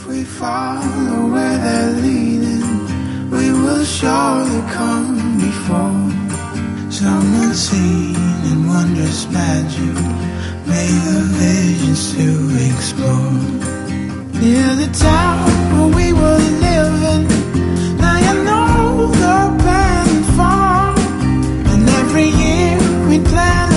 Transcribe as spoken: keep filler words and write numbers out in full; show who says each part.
Speaker 1: we follow where they're leading, we will surely come before some unseen and wondrous magic, made of visions to explore. Near the town where we were living, now you know the band fall, and every year we plan